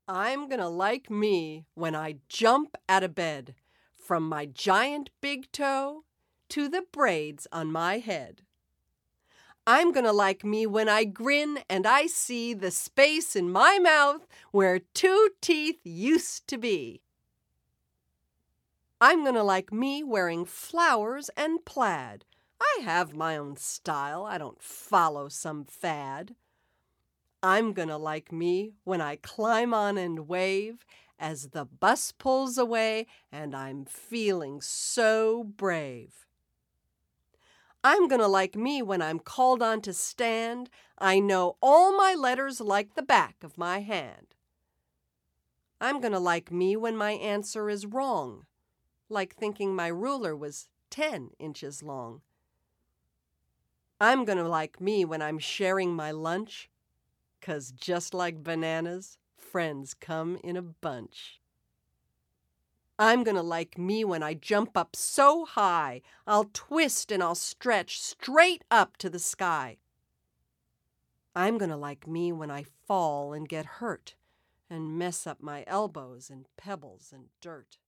I'm gonna like me when I jump out of bed, from my giant big toe to the braids on my head. I'm gonna like me when I grin and I see the space in my mouth where two teeth used to be. I'm gonna like me wearing flowers and plaid. I have my own style, I don't follow some fad. I'm gonna like me when I climb on and wave as the bus pulls away and I'm feeling so brave. I'm gonna like me when I'm called on to stand. I know all my letters like the back of my hand. I'm gonna like me when my answer is wrong, like thinking my ruler was 10 inches long. I'm gonna like me when I'm sharing my lunch, 'cause just like bananas, friends come in a bunch. I'm gonna like me when I jump up so high, I'll twist and I'll stretch straight up to the sky. I'm gonna like me when I fall and get hurt and mess up my elbows and pebbles and dirt.